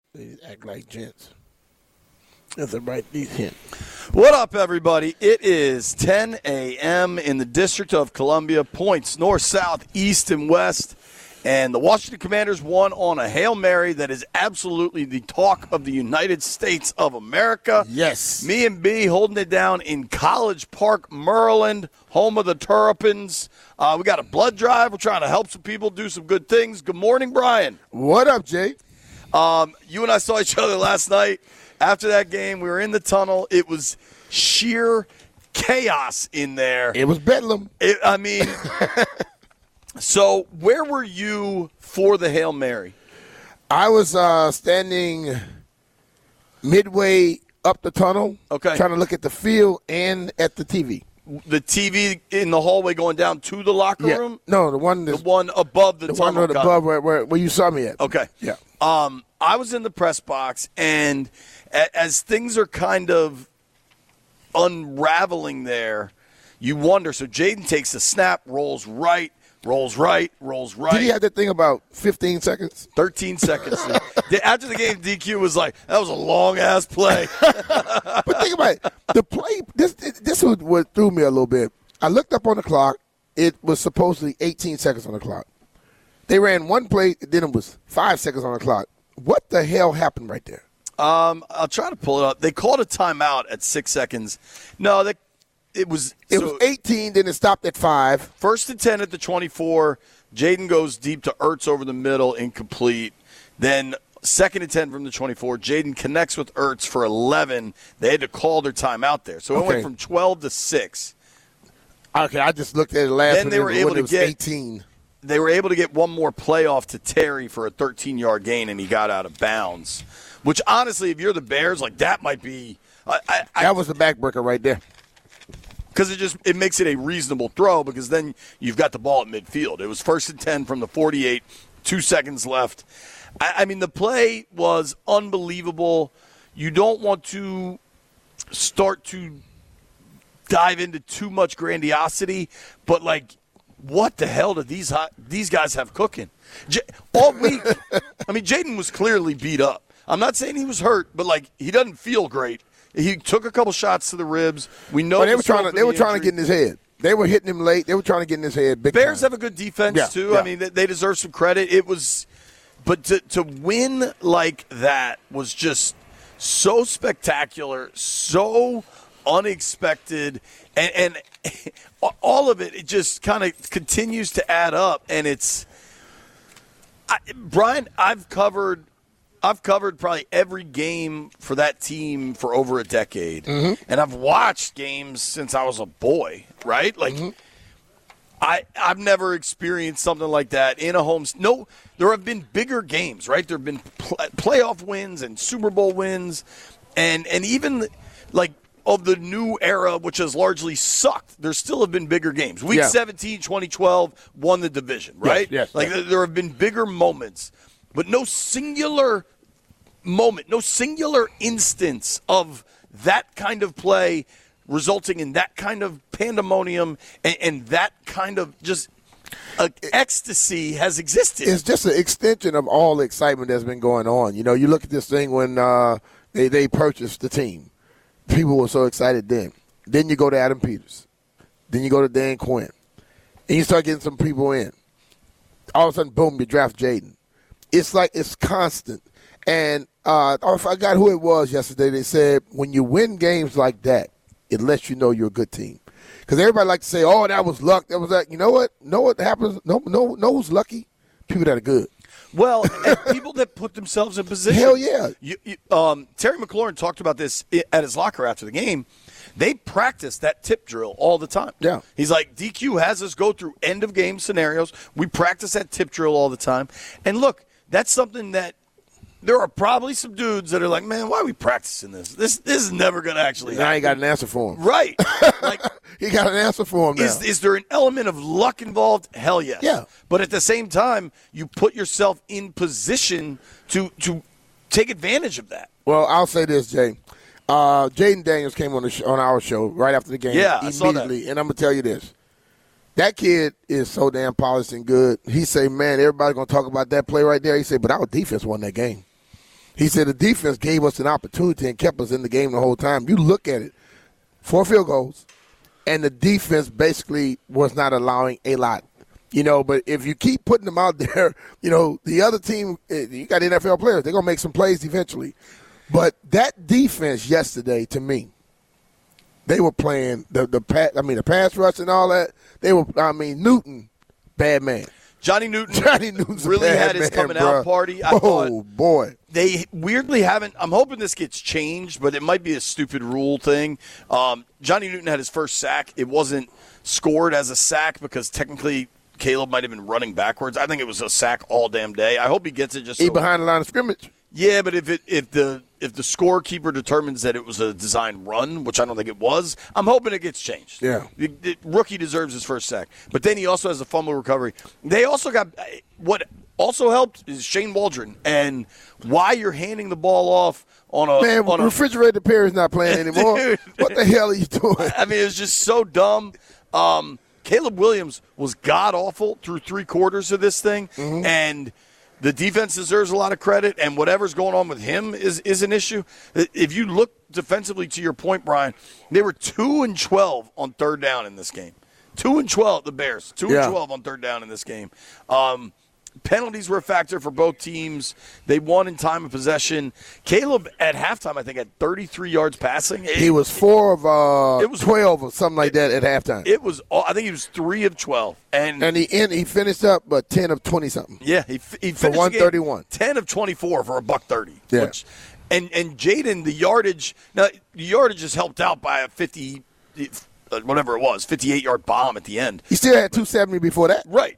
They act like gents. That's a right hint. What up, everybody? It is 10 a.m. in the District of Columbia. Points north, south, east, and west. And the Washington Commanders won on a Hail Mary that is absolutely the talk of the United States of America. Yes. Me and B holding it down in College Park, Maryland, home of the Terrapins. We got a blood drive. We're trying to help some people do some good things. Good morning, Brian. What up, Jay? You and I saw each other last night. After that game, we were in the tunnel. It was sheer chaos in there. It was bedlam. So where were you for the Hail Mary? I was standing midway up the tunnel, Okay. trying to look at the field and at the TV. The TV in the hallway going down to the locker room? No, the one The one above the tunnel. one above where you saw me at. Okay. Yeah. I was in the press box, and as things are kind of unraveling there, you wonder. So Jaden takes the snap, rolls right. Did he have that thing about 15 seconds? 13 seconds. After the game, DQ was like, that was a long-ass play. But think about it. The play, this was what threw me a little bit. I looked up on the clock. It was supposedly 18 seconds on the clock. They ran one play, then it was 5 seconds on the clock. What the hell happened right there? I'll try to pull it up. They called a timeout at 6 seconds. No, it was 18, then it stopped at 5. First and 10 at the 24. Jaden goes deep to Ertz over the middle, incomplete. Then second and 10 from the 24. Jaden connects with Ertz for 11. They had to call their timeout there. So it went from 12 to 6. Okay, I just looked at it last. Then they were able to get 18. They were able to get one more playoff to Terry for a 13-yard gain, and he got out of bounds. Which, honestly, if you're the Bears, like that might be that was the backbreaker right there. Because it makes it a reasonable throw, because then you've got the ball at midfield. It was first and 10 from the 48, 2 seconds left. I mean, the play was unbelievable. You don't want to start to dive into too much grandiosity, but like, what the hell do these guys have cooking? All week, I mean, Jaden was clearly beat up. I'm not saying he was hurt, but like, he doesn't feel great. He took a couple shots to the ribs. We know they were trying to get in his head. They were hitting him late. They were trying to get in his head. Bears have a good defense too. Yeah. I mean, they deserve some credit. But to win like that was just so spectacular, so unexpected, and all of it just kind of continues to add up. And Brian, I've covered probably every game for that team for over a decade. Mm-hmm. And I've watched games since I was a boy, right? Like, I've never experienced something like that in a home. No, there have been bigger games, right? There have been playoff wins and Super Bowl wins. And even, like, of the new era, which has largely sucked, there still have been bigger games. Week 17, 2012, won the division, right? Yes. Like, there have been bigger moments. But no singular moment, no singular instance of that kind of play resulting in that kind of pandemonium and that kind of just ecstasy has existed. It's just an extension of all the excitement that's been going on. You know, you look at this thing when they purchased the team. People were so excited then. Then you go to Adam Peters. Then you go to Dan Quinn. And you start getting some people in. All of a sudden, boom, you draft Jaden. It's like it's constant. And I forgot who it was yesterday. They said when you win games like that, it lets you know you're a good team. Because everybody like to say, oh, that was luck. That was that. You know what? Know what happens? No, who's lucky? People that are good. Well, and people that put themselves in position. Hell yeah. Terry McLaurin talked about this at his locker after the game. They practice that tip drill all the time. Yeah. He's like, DQ has us go through end-of-game scenarios. We practice that tip drill all the time. And look, that's something that there are probably some dudes that are like, man, why are we practicing this? This is never going to actually happen. Now he got an answer for him. Right. Like, he got an answer for him now. Is there an element of luck involved? Hell yes. Yeah. But at the same time, you put yourself in position to take advantage of that. Well, I'll say this, Jay. Jaden Daniels came on our show right after the game. Yeah, I saw that. And I'm going to tell you this. That kid is so damn polished and good. He say, man, everybody's going to talk about that play right there. He said, but our defense won that game. He said the defense gave us an opportunity and kept us in the game the whole time. You look at it, 4 field goals, and the defense basically was not allowing a lot. But if you keep putting them out there, the other team, you got NFL players, they're going to make some plays eventually. But that defense yesterday, to me, they were playing the pass rush and all that. Newton, bad man. Johnny Newton's really had his coming out party. I thought boy. They weirdly haven't. I'm hoping this gets changed, but it might be a stupid rule thing. Johnny Newton had his first sack. It wasn't scored as a sack because technically Caleb might have been running backwards. I think it was a sack all damn day. I hope he gets it just behind the line of scrimmage. Yeah, but if the scorekeeper determines that it was a designed run, which I don't think it was, I'm hoping it gets changed. Yeah. The rookie deserves his first sack. But then he also has a fumble recovery. They also got – what also helped is Shane Waldron. And why you're handing the ball off on a – Man, Refrigerator Perry's not playing anymore. Dude, what the hell are you doing? I mean, it was just so dumb. Caleb Williams was god-awful through 3 quarters of this thing. Mm-hmm. And – the defense deserves a lot of credit, and whatever's going on with him is an issue. If you look defensively, to your point, Brian, they were 2-12 on third down in this game. 2-12, the Bears. 2-12 on third down in this game. Penalties were a factor for both teams. They won in time of possession. Caleb, at halftime, I think, had 33 yards passing. He was 4 of 12 or something like that at halftime. I think he was 3 of 12. And he finished up 10 of 20-something. Yeah, he finished for 131. 10 of 24 for $130. Yeah. And Jaden, the yardage is helped out by a 50 – whatever it was, 58-yard bomb at the end. He still had 270 before that. Right.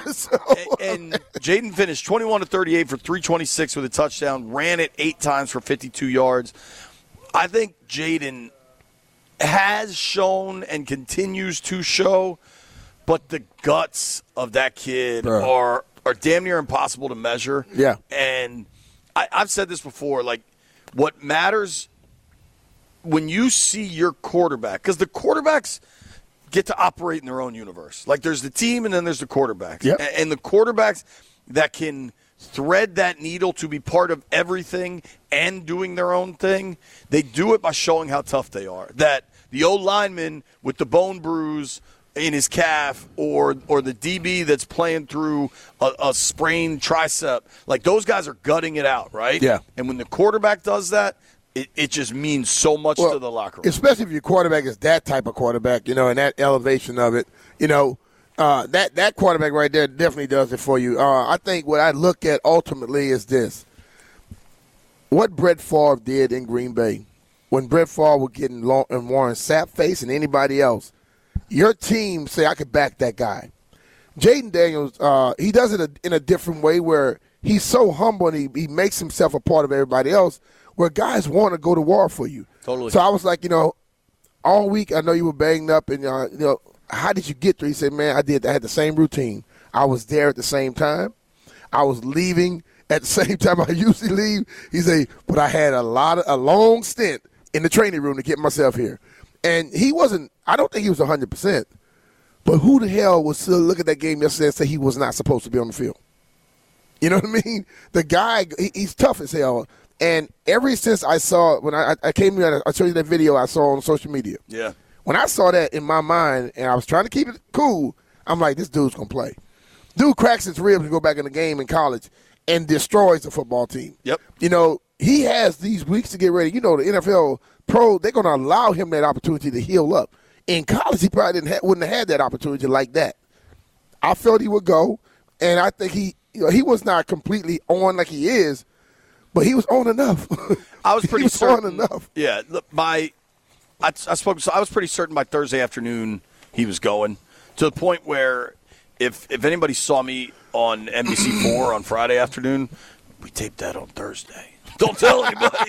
And Jaden finished 21-38 for 326 with a touchdown, ran it 8 times for 52 yards. I think Jaden has shown and continues to show, but the guts of that kid are damn near impossible to measure. Yeah. And I've said this before, like, what matters – when you see your quarterback, because the quarterbacks get to operate in their own universe. Like there's the team and then there's the quarterbacks. Yep. And the quarterbacks that can thread that needle to be part of everything and doing their own thing, they do it by showing how tough they are. That the old lineman with the bone bruise in his calf or the DB that's playing through a sprained tricep, like those guys are gutting it out, right? Yeah. And when the quarterback does that, it just means so much to the locker room. Especially if your quarterback is that type of quarterback, and that elevation of it. That quarterback right there definitely does it for you. I think what I look at ultimately is this. What Brett Favre did in Green Bay, when Brett Favre was getting and Warren Sapp face and anybody else, your team say, I could back that guy. Jaden Daniels, he does it in a different way where he's so humble and he makes himself a part of everybody else, where guys want to go to war for you. Totally. So I was like, all week I know you were banged up, and how did you get there? He said, man, I had the same routine. I was there at the same time. I was leaving at the same time I usually leave. He said, but I had a long stint in the training room to get myself here. And I don't think he was 100%, but who the hell would still look at that game yesterday and say he was not supposed to be on the field? You know what I mean? The guy, he's tough as hell. And ever since I saw, when I came here, I showed you that video I saw on social media. Yeah. When I saw that in my mind, and I was trying to keep it cool, I'm like, this dude's going to play. Dude cracks his ribs to go back in the game in college and destroys the football team. Yep. He has these weeks to get ready. The NFL pro, they're going to allow him that opportunity to heal up. In college, he probably wouldn't have had that opportunity like that. I felt he would go, and I think he was not completely on like he is, but he was on enough. I was pretty certain. On enough. Yeah, I was pretty certain by Thursday afternoon he was going, to the point where if anybody saw me on NBC4 on Friday afternoon, we taped that on Thursday. Don't tell anybody.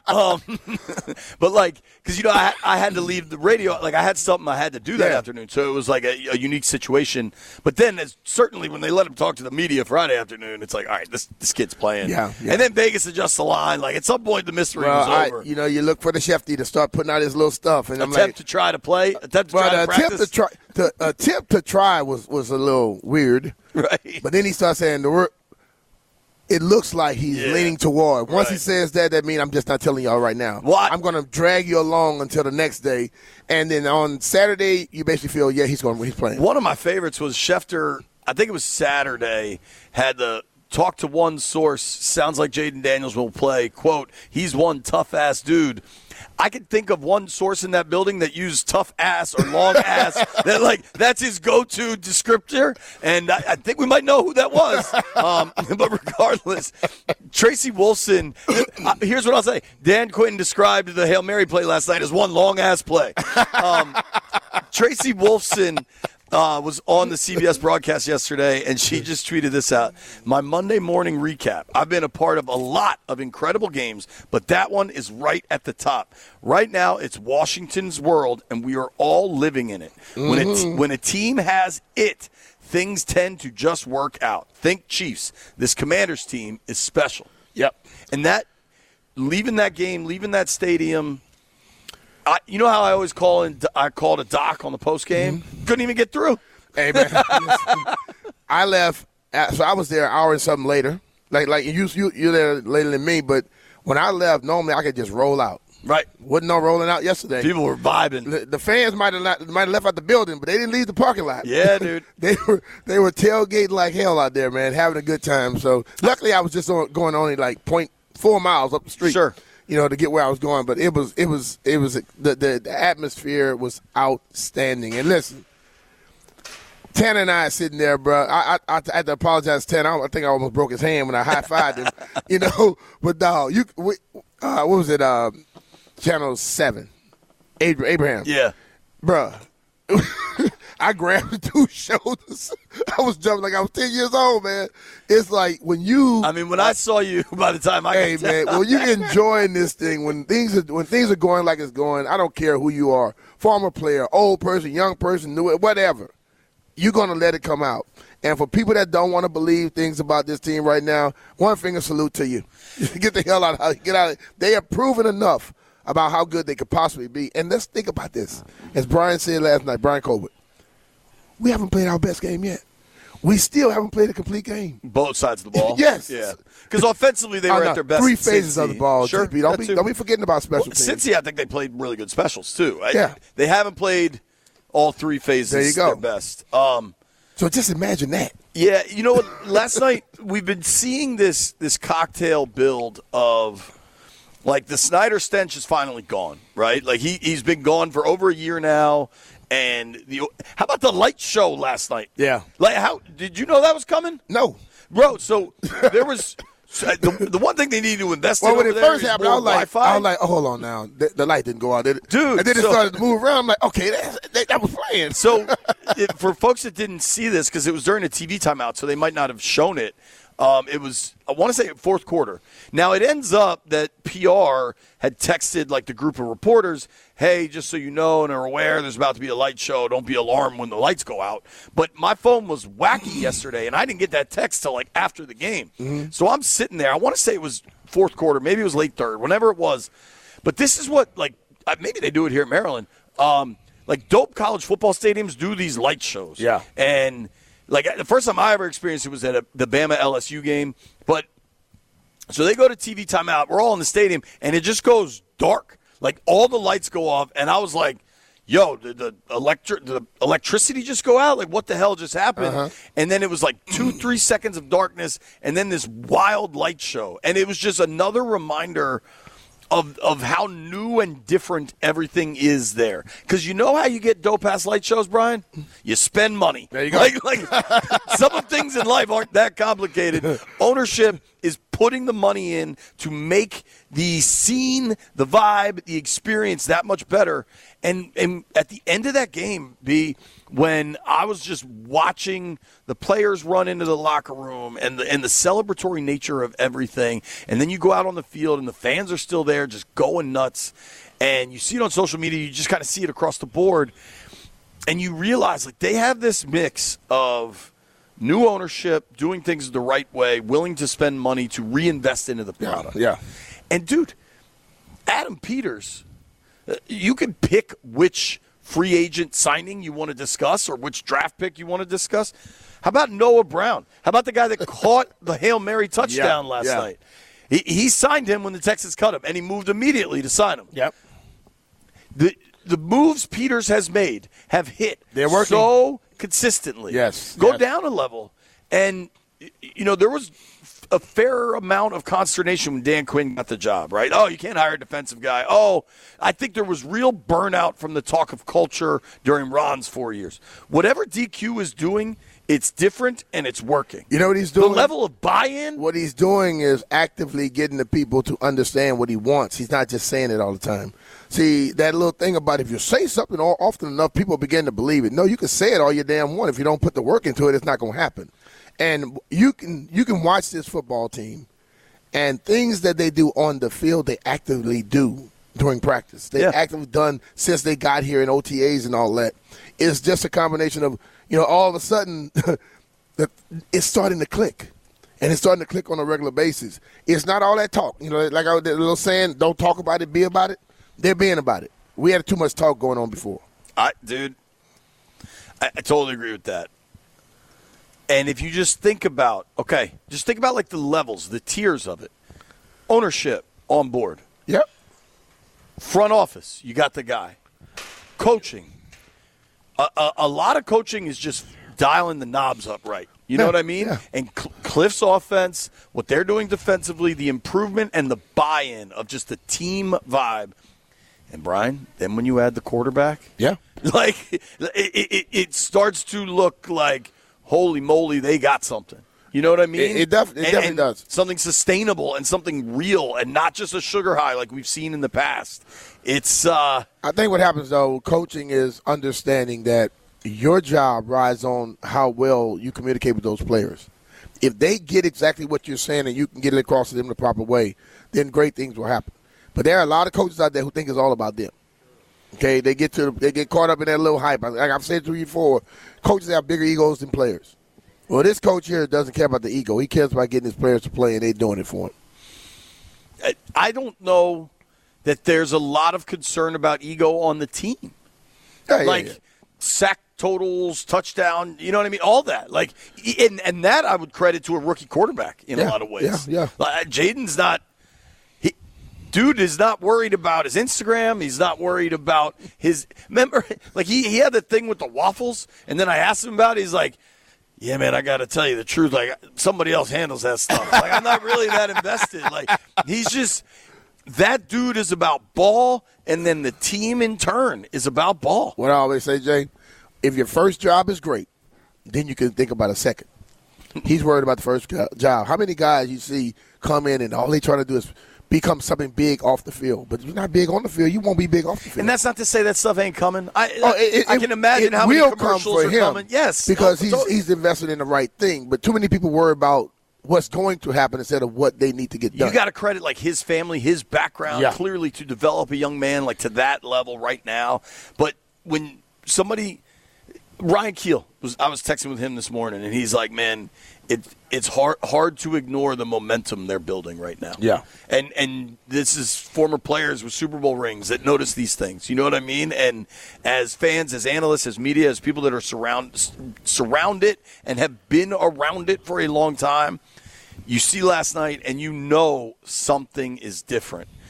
But because I had to leave the radio. I had something I had to do that afternoon, so it was like a unique situation. But then, certainly when they let him talk to the media Friday afternoon, it's like, all right, this kid's playing. Yeah. And then Vegas adjusts the line. At some point, the mystery was over. You look for the Shefty to start putting out his little stuff, and attempt to try to play, attempt to try to practice. Attempt to try was a little weird, right? But then he starts saying the word. it looks like he's leaning toward. Once he says that means I'm just not telling y'all right now. Well, I'm going to drag you along until the next day, and then on Saturday you basically feel he's playing. One of my favorites was Schefter. I think it was Saturday. Had the talk to one source. Sounds like Jaden Daniels will play. Quote: he's one tough ass dude. I could think of one source in that building that used tough ass or long ass. That's his go-to descriptor, and I think we might know who that was. But regardless, Tracy Wolfson. Here's what I'll say: Dan Quinn described the Hail Mary play last night as one long ass play. Tracy Wolfson was on the CBS broadcast yesterday, and she just tweeted this out. My Monday morning recap. I've been a part of a lot of incredible games, but that one is right at the top. Right now, it's Washington's world, and we are all living in it. When a team has it, things tend to just work out. Think Chiefs. This Commanders team is special. Yep. And that, leaving that game, leaving that stadium, you know how I always called a doc on the post game? Couldn't even get through. Hey man, I left. So I was there an hour and something later. Like you're there later than me. But when I left, normally I could just roll out. Right. Wasn't no rolling out yesterday. People were vibing. The fans might have left out the building, but they didn't leave the parking lot. Yeah, dude. They were tailgating like hell out there, man, having a good time. So luckily I was just going only like 0.4 miles up the street. Sure. To get where I was going, but it was the atmosphere was outstanding. And listen, Tanner and I are sitting there, bro. I had to apologize to Tanner. I think I almost broke his hand when I high-fived him, But dog, what was it? Channel 7, Abraham. Yeah, bro. I grabbed the dude's shoulders. I was jumping like I was 10 years old, man. It's like when I saw you by the time I got man, when you're enjoying this thing, when things are going like it's going, I don't care who you are, former player, old person, young person, new, whatever, you're going to let it come out. And for people that don't want to believe things about this team right now, one finger salute to you. Get the hell out of it. They have proven enough about how good they could possibly be. And let's think about this. As Brian said last night, Brian Colbert, we haven't played our best game yet. We still haven't played a complete game. Both sides of the ball. Yes. Yeah. Because offensively they were at their best. 3 phases of the ball. Sure. JP. Don't be forgetting about special teams. Cincy, I think they played really good specials too. Yeah. They haven't played all 3 phases. There you go. Their best. So just imagine that. Yeah. You know what? Last night we've been seeing this cocktail build of. Like, the Snyder stench is finally gone, right? Like, he's been gone for over a year now. And how about the light show last night? Yeah. Like, did you know that was coming? No. Bro, so there was the one thing they need to invest in over when it there first is happened, more I was Wi-Fi. like, oh, hold on now. The light didn't go out, did it? Dude. And then it started to move around. I'm like, okay, that was playing. So for folks that didn't see this, because it was during a TV timeout, so they might not have shown it, it was, I want to say, fourth quarter. Now, it ends up that PR had texted, like, the group of reporters, hey, just so you know and are aware, there's about to be a light show. Don't be alarmed when the lights go out. But my phone was wacky yesterday, and I didn't get that text till, like, after the game. Mm-hmm. So I'm sitting there. I want to say it was fourth quarter. Maybe it was late third, whenever it was. But this is what, like, maybe they do it here in Maryland. Like, dope college football stadiums do these light shows. Yeah. And like, the first time I ever experienced it was at the Bama LSU game. But so they go to TV timeout. We're all in the stadium, and it just goes dark. Like, all the lights go off, and I was like, yo, did the electricity just go out? Like, what the hell just happened? Uh-huh. And then it was like 2-3 seconds of darkness, and then this wild light show. And it was just another reminder of how new and different everything is there. Because you know how you get dope-ass light shows, Brian? You spend money. There you go. Like some of things in life aren't that complicated. Ownership is putting the money in to make the scene, the vibe, the experience that much better. And at the end of that game, when I was just watching the players run into the locker room and the celebratory nature of everything, and then you go out on the field and the fans are still there just going nuts, and you see it on social media, you just kind of see it across the board, and you realize, like, they have this mix of new ownership, doing things the right way, willing to spend money to reinvest into the product. Yeah. And, dude, Adam Peters, you can pick which free agent signing you want to discuss or which draft pick you want to discuss? How about Noah Brown? How about the guy that caught the Hail Mary touchdown last night? He signed him when the Texans cut him, and he moved immediately to sign him. Yep. The moves Peters has made have hit so consistently. Yes. Go down a level. And, there was a fair amount of consternation when Dan Quinn got the job, right? Oh, you can't hire a defensive guy. Oh, I think there was real burnout from the talk of culture during Ron's 4 years. Whatever DQ is doing, it's different and it's working. You know what he's doing? The level of buy-in? What he's doing is actively getting the people to understand what he wants. He's not just saying it all the time. See, that little thing about if you say something often enough, people begin to believe it. No, you can say it all you damn want. If you don't put the work into it, it's not going to happen. And you can watch this football team, and things that they do on the field, they actively do during practice. They actively done since they got here in OTAs and all that. It's just a combination of, all of a sudden it's starting to click. And it's starting to click on a regular basis. It's not all that talk. Like I was a little saying, don't talk about it, be about it. They're being about it. We had too much talk going on before. Dude, I totally agree with that. And if you just think about, like the levels, the tiers of it. Ownership on board. Yep. Front office, you got the guy. Coaching. A lot of coaching is just dialing the knobs up right. You know what I mean? Yeah. And Cliff's offense, what they're doing defensively, the improvement and the buy-in of just the team vibe. And, Brian, then when you add the quarterback, like it starts to look like, holy moly, they got something. You know what I mean? It definitely does. Something sustainable and something real and not just a sugar high like we've seen in the past. It's I think what happens, though, coaching is understanding that your job rides on how well you communicate with those players. If they get exactly what you're saying and you can get it across to them the proper way, then great things will happen. But there are a lot of coaches out there who think it's all about them. Okay, they get caught up in that little hype. Like I've said to you before, coaches have bigger egos than players. Well, this coach here doesn't care about the ego. He cares about getting his players to play, and they're doing it for him. I don't know that there's a lot of concern about ego on the team. Sack totals, touchdown, you know what I mean? All that. And that I would credit to a rookie quarterback in a lot of ways. Yeah. Jaden's not – dude is not worried about his Instagram. He's not worried about his – remember, he had that thing with the waffles, and then I asked him about it. He's like, yeah, man, I got to tell you the truth. Somebody else handles that stuff. I'm not really that invested. He's just – that dude is about ball, and then the team in turn is about ball. What I always say, Jay, if your first job is great, then you can think about a second. He's worried about the first job. How many guys you see come in and all they trying to do is become something big off the field? But if you're not big on the field, you won't be big off the field. And that's not to say that stuff ain't coming. I can imagine how many commercials are coming. Yes. Because he's invested in the right thing. But too many people worry about what's going to happen instead of what they need to get done. You got to credit his family, his background, clearly to develop a young man to that level right now. But when somebody – Ryan Keel, I was texting with him this morning, and he's like, man, it's hard to ignore the momentum they're building right now. Yeah. And this is former players with Super Bowl rings that notice these things. You know what I mean? And as fans, as analysts, as media, as people that are surround it and have been around it for a long time, you see last night and you know something is different.